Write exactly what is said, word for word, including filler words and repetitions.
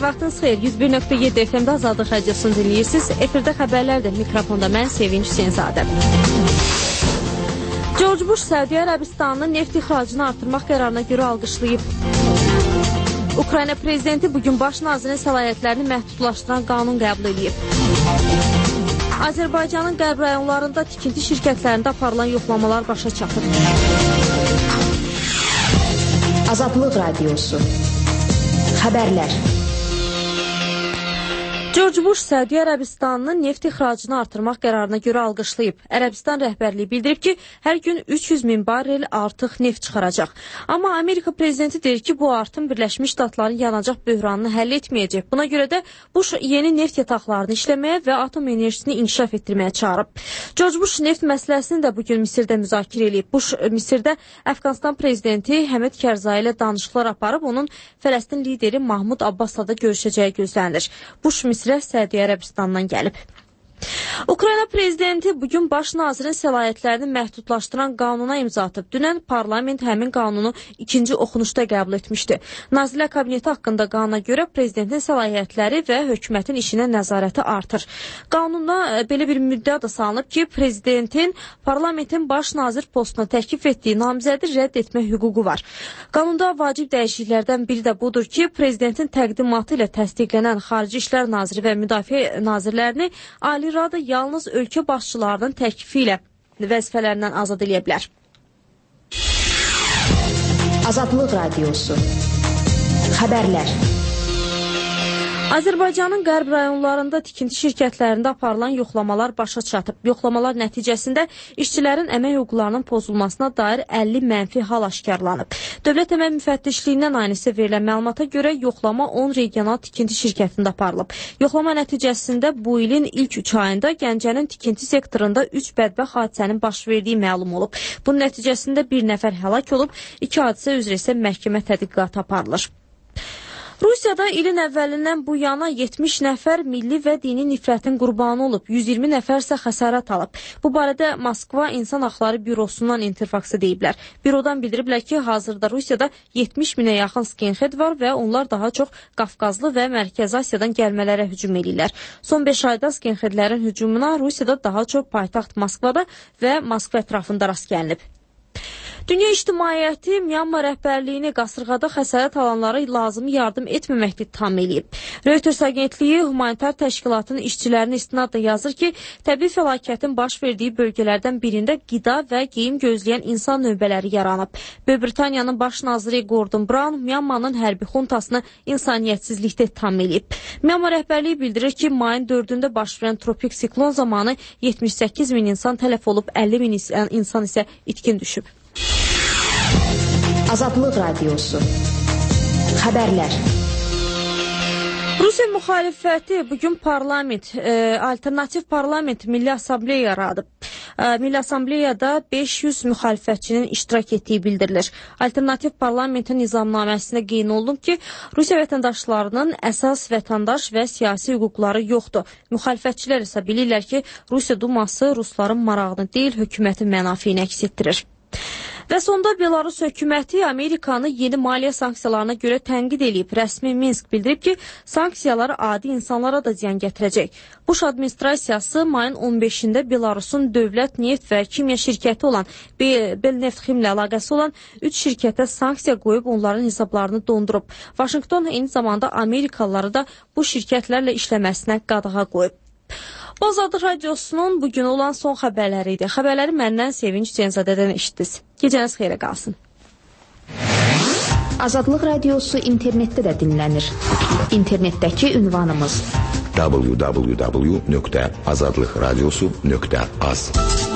vaxtınız xeyir. yüz bir nöqtə yeddi F M-də Azadlıq Radiosunu dinləyirsiniz. Efirdə xəbərlərdir. Mikrofonda mən Sevinç Hüseynzadə. George Bush Səudiyyə Ərəbistanının neft ixracını artırmaq qərarına görə alqışlayıb. Ukrayna prezidenti bugün baş nazirin səlahiyyətlərini məhdudlaşdıran qanun qəbul edib. Azərbaycanın qərb rayonlarında tikinti şirkətlərində aparılan yoxlamalar başa çatıb. Azadlıq Radiosu. Xəbərlər. George Bush Səudiyyə Ərəbistanının neft ixracını artırmaq qərarına görə alqışlayıb. Ərəbistan rəhbərliyi bildirib ki, hər gün üç yüz min barrel artıq neft çıxaracaq. Amma Amerika prezidenti deyir ki, bu artım Birləşmiş Ştatların yanacaq böhranını həll etməyəcək. Buna görə də Bush yeni neft yataqlarını işləməyə və atom enerjisini inkişaf etdirməyə çağırıb. George Bush neft məsələsini də bugün Misirdə müzakirə edib. Bush Misirdə Əfqanistan prezidenti Həmid Kərzai ilə danışıqlar aparıb, onun Fələstin lideri Mahmud Abbasla da görüşəcəyi gözlənilir. Bush Misirdə Səudiyyə Ərəbistandan gəlib. Ukrayna prezidenti bugün baş nazirin səlahiyyətlərini məhdudlaşdıran qanuna imza atıb. Dünən parlament həmin qanunu ikinci oxunuşda qəbul etmişdi. Nazirlər Kabineti haqqında qanuna görə prezidentin səlahiyyətləri və hökumətin işinə nəzarəti artır. Qanuna belə bir müddət də salınıb ki, prezidentin parlamentin baş nazir postuna təklif etdiyi namizədi rədd etmə hüququ var. Qanunda vacib dəyişikliklərdən biri də budur ki, prezidentin təqdimatı ilə təsdiqlənən Xarici İşlər Naziri və Müdafiə Nazirlərini Ali Rada yalnız ölkə başçılarının təklifi ilə vəzifələrindən azad edə bilər. Azadlıq Radiosu. Xəbərlər. Azərbaycanın qərb rayonlarında tikinti şirkətlərində aparılan yoxlamalar başa çatıb. Yoxlamalar nəticəsində işçilərin əmək hüquqlarının pozulmasına dair əlli mənfi hal aşkarlanıb. Dövlət Əmək Müfəttişliyindən aynısı verilən məlumata görə yoxlama on regional tikinti şirkətində aparılıb. Yoxlama nəticəsində bu ilin ilk üç ayında Gəncənin tikinti sektorunda üç bədbəxt hadisənin baş verdiyi məlum olub. Bunun nəticəsində bir nəfər həlak olub, iki hadisə üzrə isə məhkəmə tədqiqatı aparılır. Rusiyada ilin əvvəlindən bu yana yetmiş nəfər milli və dini nifrətin qurbanı olub, yüz iyirmi nəfər isə xəsarət alıb. Bu barədə Moskva İnsan Haqları Bürosundan Interfax'a deyiblər. Bürodan bildiriblər ki, hazırda Rusiyada yetmiş minə yaxın skinhead var və onlar daha çox Qafqazlı və Mərkəzi Asiyadan gəlmələrə hücum edirlər. Son beş ayda skinheadlərin hücumuna Rusiyada daha çox paytaxt Moskvada və Moskva ətrafında rast gəlinib. Dünya ictimaiyyəti Myanma rəhbərliyini qasırğada xəsarət alanlara lazımi yardım etməməkdə ittiham eləyib. Reuters agentliyi humanitar təşkilatının işçilərini istinadla yazır ki, təbii fəlakətin baş verdiyi bölgələrdən birində qida və geyim gözləyən insan növbələri yaranıb. Böyük Britaniyanın baş naziri Gordon Brown Myanmanın hərbi xuntasını insaniyyətsizlikdə ittiham eləyib. Myanma rəhbərliyi bildirir ki, mayın dördündə baş verən tropik siklon zamanı yetmiş səkkiz min insan tələf olub, əlli min insan isə itkin düşüb. Azadlıq Radiosu. Xəbərlər. Rusiya müxalifəti bugün parlament, e, alternativ parlament Milli Assambleya yaradıb. E, Milli Assambleyada beş yüz müxalifətçinin iştirak etdiyi bildirilir. Alternativ parlamentin nizamnaməsində qeyd olunub ki, Rusiya vətəndaşlarının əsas vətəndaş və siyasi hüquqları yoxdur. Müxalifətçilər isə bilirlər ki, Rusiya Duması rusların marağını deyil, hökumətin mənafeyini əks etdirir. Və sonda Belarus hökuməti Amerikanı yeni maliyyə sanksiyalarına görə tənqid edib. Rəsmi Minsk bildirib ki, sanksiyalar adi insanlara da ziyan gətirəcək. Bush administrasiyası mayın on beşində Belarusun dövlət neft və kimya şirkəti olan Belneftxim ilə əlaqəsi olan üç şirkətə sanksiya qoyub onların hesablarını dondurub. Vaşinqton eyni zamanda Amerikalıları da bu şirkətlərlə işləməsinə qadağa qoyub. Bu Azadlıq Radiosunun bugün olan son xəbərləri idi. Xəbərləri məndən Sevinç Hüseynzadədən eşitdiniz. Gecəniz xeyrə qalsın. Azadlıq Radiosu internetdə də dinlənir. İnternetdəki ünvanımız w w w nöqtə azadlıq radiosu nöqtə az.